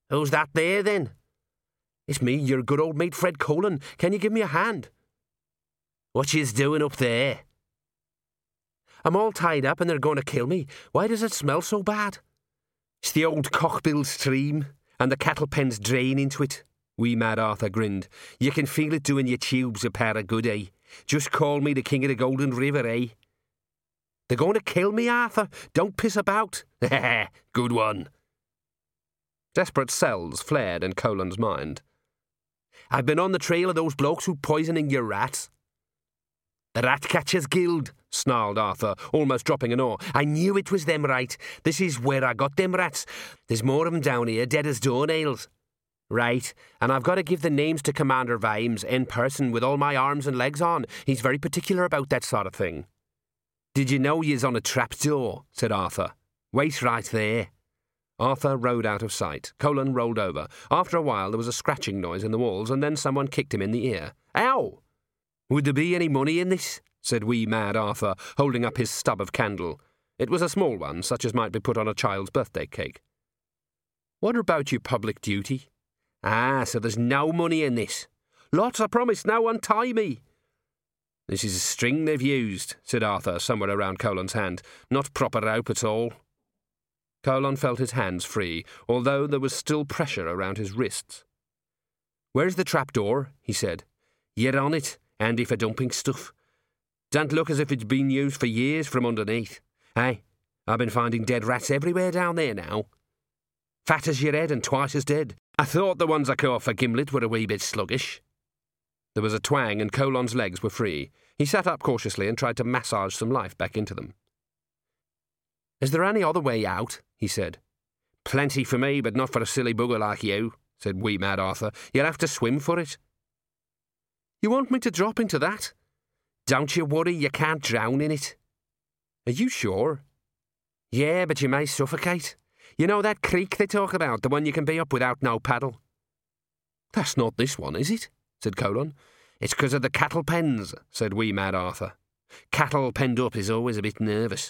Who's that there, then? It's me, your good old mate Fred Colin. Can you give me a hand? What yez doing up there? I'm all tied up and they're going to kill me. Why does it smell so bad? It's the old Cockbill stream, and the cattle pens drain into it. Wee Mad Arthur grinned. You can feel it doing your tubes a pair of good, eh? Just call me the king of the Golden River, eh? They're going to kill me, Arthur. Don't piss about. Good one. Desperate cells flared in Colin's mind. I've been on the trail of those blokes who poisoning your rats. The Ratcatchers Guild, snarled Arthur, almost dropping an oar. I knew it was them right. This is where I got them rats. There's more of 'em down here, dead as doornails. Right, and I've got to give the names to Commander Vimes in person with all my arms and legs on. He's very particular about that sort of thing. Did you know yez on a trapdoor? Said Arthur. Wait right there. Arthur rode out of sight. Colin rolled over. After a while there was a scratching noise in the walls, and then someone kicked him in the ear. Ow! Would there be any money in this? Said Wee Mad Arthur, holding up his stub of candle. It was a small one, such as might be put on a child's birthday cake. What about your public duty? Ah, so there's no money in this. Lots, I promise. Now untie me. This is a string they've used, said Arthur, somewhere around Colin's hand. Not proper rope at all. Colin felt his hands free, although there was still pressure around his wrists. Where's the trapdoor? He said. You're on it, handy for dumping stuff. Don't look as if it's been used for years from underneath. Hey, I've been finding dead rats everywhere down there now. Fat as your head and twice as dead. I thought the ones I caught for Gimlet were a wee bit sluggish. There was a twang and Colin's legs were free. He sat up cautiously and tried to massage some life back into them. Is there any other way out? He said. Plenty for me, but not for a silly bugger like you, said Wee Mad Arthur. You'll have to swim for it. You want me to drop into that? Don't you worry, you can't drown in it. Are you sure? Yeah, but you may suffocate. You know that creek they talk about, the one you can be up without no paddle? That's not this one, is it? Said Colin. It's 'cause of the cattle pens, said Wee Mad Arthur. Cattle penned up is always a bit nervous.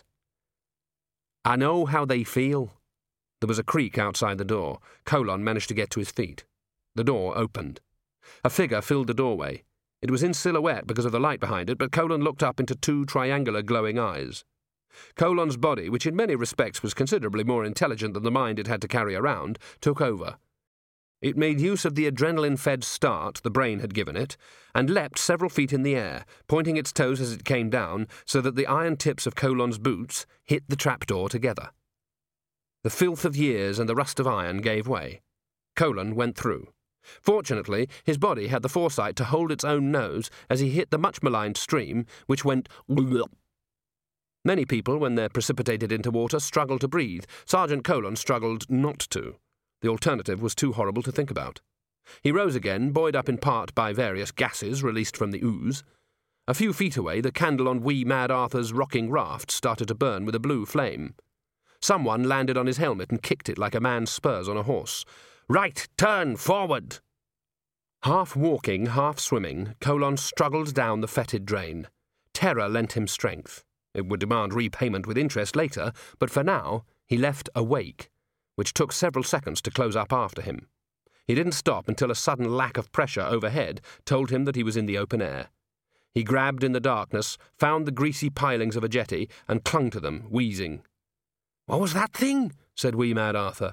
I know how they feel. There was a creak outside the door. Colin managed to get to his feet. The door opened. A figure filled the doorway. It was in silhouette because of the light behind it, but Colin looked up into two triangular glowing eyes. Colin's body, which in many respects was considerably more intelligent than the mind it had to carry around, took over. It made use of the adrenaline-fed start the brain had given it, and leapt several feet in the air, pointing its toes as it came down so that the iron tips of Colin's boots hit the trapdoor together. The filth of years and the rust of iron gave way. Colin went through. Fortunately, his body had the foresight to hold its own nose as he hit the much-maligned stream, which went "Bleh." Many people, when they're precipitated into water, struggle to breathe. Sergeant Colin struggled not to. The alternative was too horrible to think about. He rose again, buoyed up in part by various gases released from the ooze. A few feet away, the candle on Wee Mad Arthur's rocking raft started to burn with a blue flame. Someone landed on his helmet and kicked it like a man's spurs on a horse. Right, turn, forward! Half walking, half swimming, Colin struggled down the fetid drain. Terror lent him strength. It would demand repayment with interest later, but for now he left a wake, which took several seconds to close up after him. He didn't stop until a sudden lack of pressure overhead told him that he was in the open air. He grabbed in the darkness, found the greasy pilings of a jetty, and clung to them, wheezing. What was that thing? Said Wee Mad Arthur.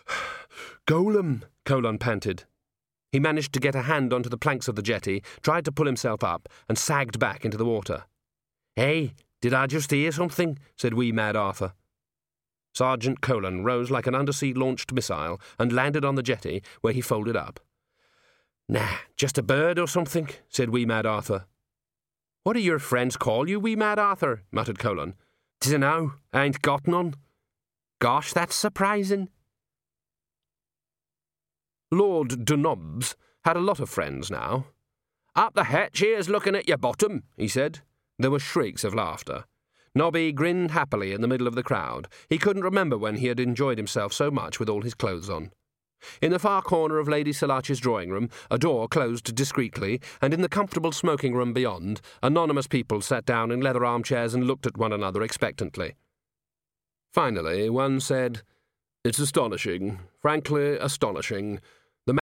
Golem, Colin panted. He managed to get a hand onto the planks of the jetty, tried to pull himself up, and sagged back into the water. Hey, did I just hear something? Said Wee Mad Arthur. Sergeant Colin rose like an undersea-launched missile and landed on the jetty, where he folded up. Nah, just a bird or something, said Wee Mad Arthur. What do your friends call you, Wee Mad Arthur? Muttered Colin. Dunno, I ain't got none. Gosh, that's surprising. Lord Dunobs had a lot of friends now. Up the hatch, here's looking at your bottom, he said. There were shrieks of laughter. Nobby grinned happily in the middle of the crowd. He couldn't remember when he had enjoyed himself so much with all his clothes on. In the far corner of Lady Salaci's drawing room, a door closed discreetly, and in the comfortable smoking room beyond, anonymous people sat down in leather armchairs and looked at one another expectantly. Finally, one said, It's astonishing, frankly astonishing.